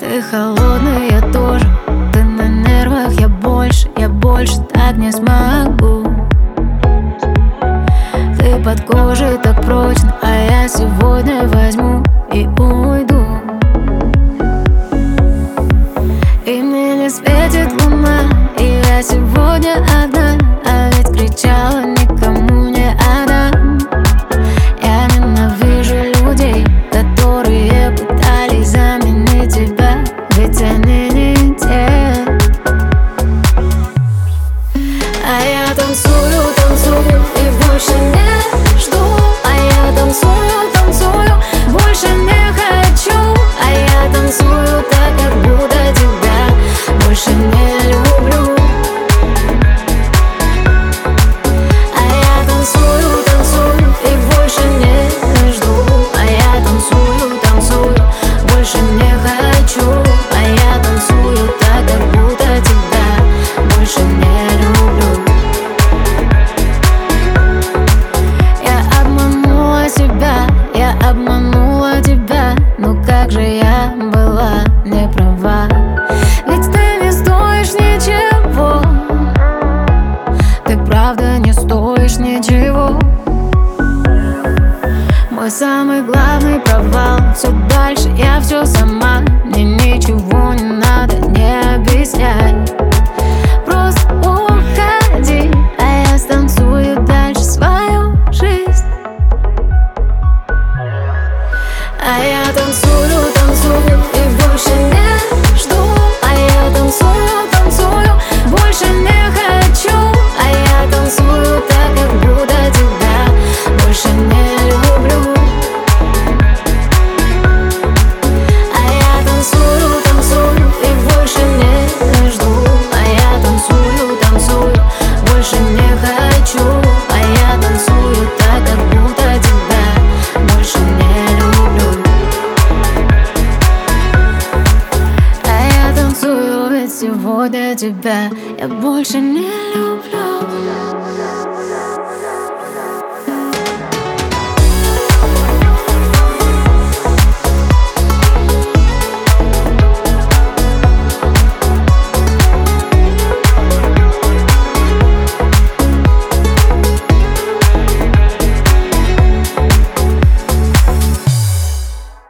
Ты холодный, я тоже. Ты на нервах, я больше так не смогу. Ты под кожей так прочно, а я сегодня возьму и уйду. И мне не светит луна, и я сегодня одна. А ведь кричала, никому не отдам. Я ненавижу людей, которые пытались заменить тебя, ведь они не те. А я танцую, танцую и больше не жду. А я танцую, танцую, больше не хочу. А я танцую так, как будто тебя больше не люблю. А я танцую, танцую и больше не жду. А я танцую, танцую, больше не хочу. А я танцую так, как будто тебя больше не люблю. Я обманула тебя, ну как же я была не права. Ведь ты не стоишь ничего, ты правда не стоишь ничего. Мой самый главный провал, все дальше я все сама. Мне ничего не надо, не объясняй. Просто уходи, а я станцую дальше свою жизнь. А я танцую, танцую и больше не жду. А я танцую, танцую, больше не хочу. А я танцую так, как будто тебя больше не люблю. А я танцую, танцую и больше не жду. А я танцую, танцую, больше не хочу. А я танцую так, как будто тебя больше не люблю. Сегодня тебя я больше не люблю.